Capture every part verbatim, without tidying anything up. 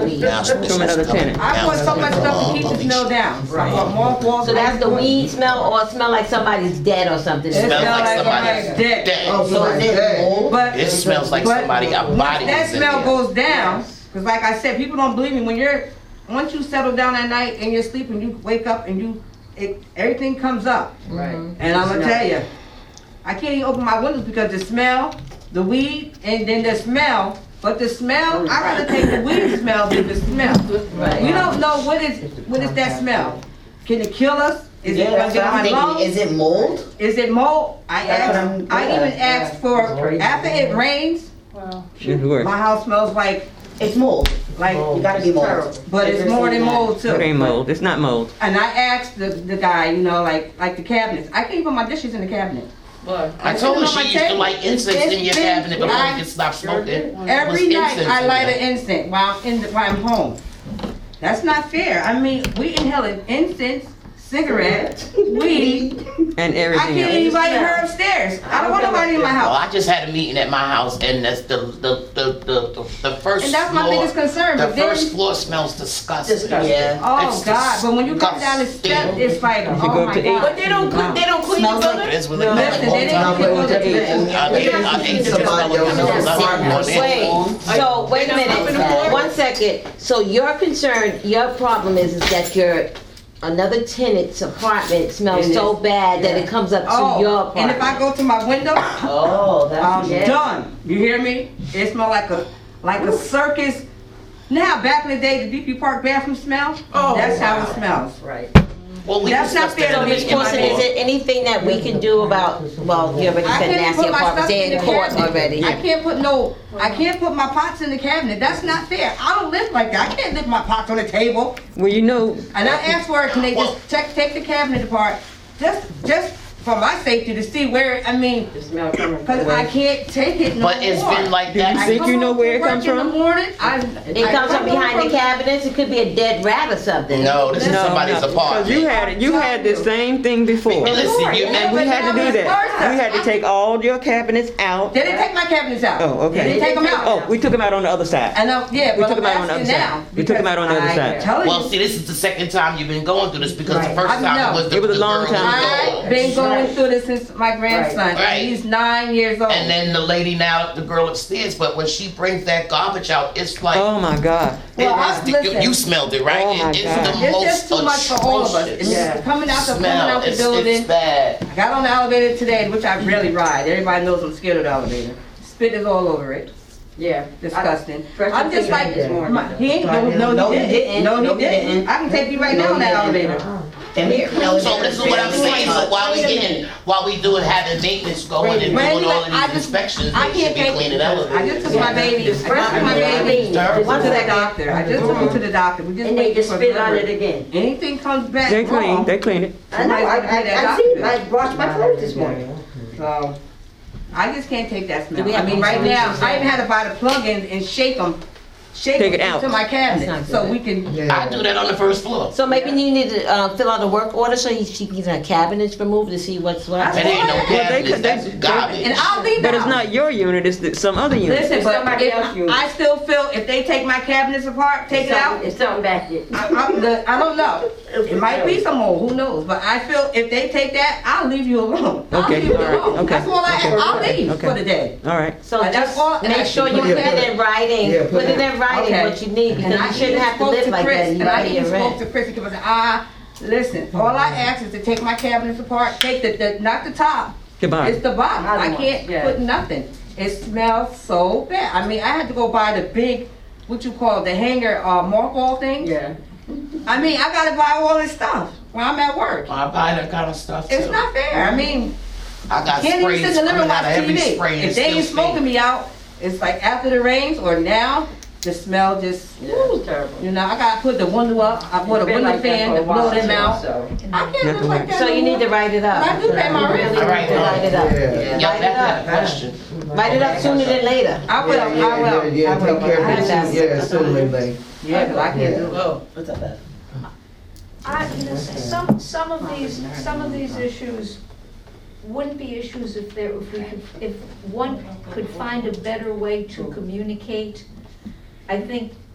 weed. From another tenant. I want so much stuff to keep the smell down. I want more walls. So that's the weed smell, or smell like somebody's dead or something? It Smells smells like like somebody's somebody's dead. dead. Oh, so is it mold? But It smells like but somebody got once bodies that in smell there. goes down, because like I said, people don't believe me. When you're, once you settle down at night and you're sleeping, you wake up and you, it, everything comes up. Right. And I'm gonna tell you, I can't even open my windows because the smell, the weed, and then the smell. But the smell, I rather take the weed smell than the smell. Right. We don't know what is what is that smell. Can it kill us? Is it gonna get on my lungs? Is it mold? Is it mold? I That's what asked, I'm- I even yeah. asked for, after it rains, It's worse. my house smells like, It's mold. like, You gotta be mold. but it's more than mold It ain't too. mold. It's not mold. And I asked the, the guy, you know, like, like the cabinets, I can't put my dishes in the cabinet. I told her It's on my she used to table. like incense It's in your been- cabinet before I- you can stop smoking. Every Was night incense I in light there. an incense while I'm in, the- while I'm home. That's not fair. I mean, we inhaling incense, cigarettes, weed. And I everything can't else. even invite her upstairs. I don't want nobody in my Well, house. I just had a meeting at my house, and that's the the the the, the, the first And that's my floor. biggest concern, The but then- first floor smells disgusting. Disgusting. Yeah. Oh It's God, but when you come down the disgusting. step, it's like, You oh go my to eight. God. But they don't clean, they don't clean the Smells like- It building? is what it No. is. Listen, they didn't Now, even wait, go to wait, bed. I think I think it's Somebody else knows something. Wait, so wait a minute, one second. So your concern, your problem is, is that your, another tenant's apartment smells so bad that it comes up to your Oh, and if I apartment. go to my window, Oh, I'm that's, done. You hear me? It smells like a, like a circus. Now, back in the day, the D P Park bathroom smell, Oh, that's how wow. it smells. right. Well, we That's not discussed fair that to in me. the Miz meeting Corson, before. is there anything that we can do about, well, you already I said can't nasty put my apartments, stuff they're in in the court cabinet. already. I can't put no, I can't put my pots in the cabinet. That's not fair. I don't live like that. I can't lift my pots on the table. Well, you know, And I asked for it, can they just take, take the cabinet apart, just, just for my safety to see where, I mean, The smell coming cause I can't take it no more. But it's been like Do you that. I think come you know home where it from comes work in from? the morning, I. It I comes come from behind home the from- cabinets, it could be a dead rat or something. No, this is no, somebody's no, apartment. because you had it. You had the same thing before. Listen, you Yeah, And we had to do that. We had to take all your cabinets out. They didn't take my cabinets out. Oh, okay. They didn't take them out. Oh, we took them out on the other side. And, uh, yeah, We but took I'm them out on the asking other now. side. We took them out on the other because side. I'm telling Well, you, see, this is the second time you've been going through this because the first I time know. was the It was a the long girl time with the I've dogs. been going through this since my grandson. Right. He's nine years old. And then the lady now, the girl upstairs, but when she brings that garbage out, it's like Oh my God. it Well, I- is the- you, listen. you smelled it, right? Oh, my It- it's God. the It's most just too much for all of us. atrocious It's coming out the, coming smell. out the It's, building. it's bad. I got on the elevator today, which I rarely ride. Everybody knows I'm scared of the elevator. Spit is all over it. Yeah. Disgusting. Fresh I'm just finger like, this morning. my- he ain't, no, no, No, he he didn't. didn't. No, No, he he didn't. didn't. I can take you right No, now on he the didn't. elevator. Come here. So this is what I'm saying. So while we getting, while we doing having maintenance going and Randy, doing all of I these just- inspections, I they should can't be take cleaning it. elevators. I just took my baby, I took my baby Terrible. to the doctor. I just took him to the doctor. We just And they waiting just for spit on it delivery. again. Anything comes back They clean. wrong, They clean it. I know, I, I, I see, I washed my clothes this morning. so I just can't take that Do smell. we I have mean, any right now, solutions? I even had to buy the plug-ins and shake them, shake Take them it out. into my That's cabinet not so good. we can. I do that on the first floor. So maybe you need to uh, fill out a work order so he, she can get her cabinets removed to see what's what. That's That ain't no Well, they cabinets, could- that's they- garbage. And I'll leave the But it's house. not your unit. It's the, some other unit. Listen, It's but somebody if, else's unit. I still feel if they take my cabinets apart, take it out. It's something back there. I, I'm the, I don't know. It might be some more. Who knows? But I feel if they take that, I'll leave you alone. I'll Okay, leave you all right, alone. okay, That's all I. okay. I'll leave Okay. for the day. All right. So And that's just all- and I- make sure you put Yeah, put it in writing, Yeah, put put it it- in writing Okay. what you need, And because I you shouldn't even have to spoke live to like Chris, that, you and I gotta even get spoke rent. to Chris and he was like, ah, listen, all I ask is to take my cabinets apart, take the, the not the top, Goodbye. it's the bottom. Bottom I one, can't yeah. put nothing. It smells so bad. I mean, I had to go buy the big, what you call it, the hanger, uh, mothball thing. Yeah. I mean, I gotta buy all this stuff when I'm at work. I buy that kind of stuff too. It's not fair. I mean, I got can't even sprays sit in the living room coming out of watch T every V. spray and If they still ain't smoking stink. me out, it's like after the rains or now, the smell just, Yeah, it's terrible. you know, I gotta put the window up. I bought a It's been window like that fan for to a while, blow them too, out. so. I can't live like that. So you no need to more. write it up. I do pay my You rent. really All right, need to write it up. Yeah. Yeah, Write it back to up. that question. Write it up sooner than later. I will, Yeah, I yeah, will, yeah, I yeah, will. take care I of have it, that. yeah, sooner, babe. Yeah, 'cause I can't do it. Oh, what's up, Beth? I, you know, some, some of these, some of these issues wouldn't be issues if there, if we could, if one could find a better way to communicate. I think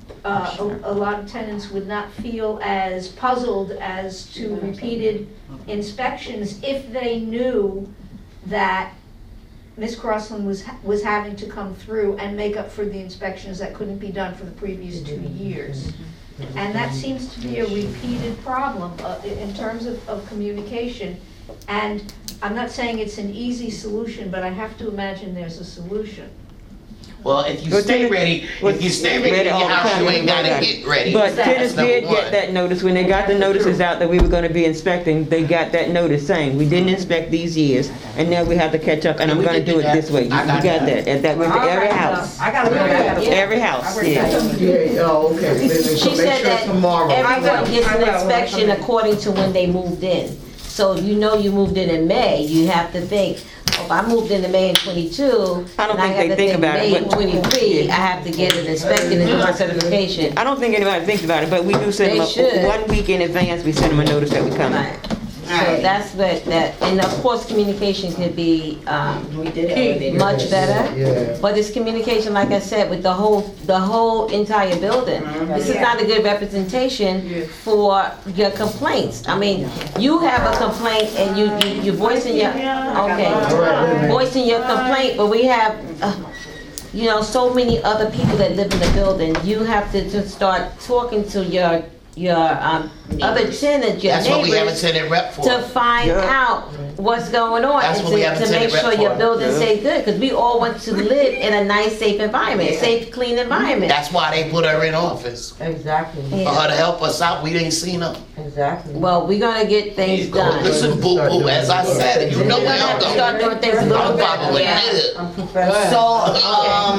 uh, a, a lot of tenants would not feel as puzzled as to repeated inspections if they knew that Miz Crossland was, ha- was having to come through and make up for the inspections that couldn't be done for the previous two years. And that seems to be a repeated problem uh, in terms of, of communication. And I'm not saying it's an easy solution, but I have to imagine there's a solution. Well, if you But stay tenants- ready, well, if you stay ready in ready your all the house, time, you ain't gotta right. get ready. But That's tenants number did one. get that notice, when they got the notices out that we were gonna be inspecting, they got that notice saying, we didn't inspect these years, and now we have to catch up, and Yeah, I'm we gonna did do do it that. this way. You I you got got that. that, and that went to All every right, house, I gotta, I gotta. every house, yeah. Yeah, oh, okay. Then- then She make said sure that tomorrow. everyone gets I an will, I will, inspection I will. according to when they moved in. So if you know you moved in in May, you have to think, oh, if I moved in in May in twenty-two, I don't and I think have they to think think about it, May but- twenty-three, I have to get it inspected and do my certification. I don't think anybody thinks about it, but we do send They them, should. a- one week in advance, we send them a notice that we coming. Right. So that's what, that, and of course, communication could be, um, much better. Yeah. But it's communication, like I said, with the whole, the whole entire building. This is not a good representation for your complaints. I mean, you have a complaint and you, you, you're voicing your, okay, voicing your complaint, but we have, uh, you know, so many other people that live in the building. You have to just start talking to your, your, um, other tenants, your That's what we have a neighbors, tenant rep for. to find Yeah. out what's going on That's and what we have to, a to make tenant sure rep your for. building Yeah. stay good, because we all want to live in a nice, safe environment, Yeah. safe, clean environment. That's why they put her in office, Exactly, for Yeah. her to help us out. We didn't see her. exactly. Well, we're gonna get things done. Listen, boo boo, as I said, you know We're where gonna have I'm to going. start doing things a little I'm better. following Yeah. it. I'm professional. So, um,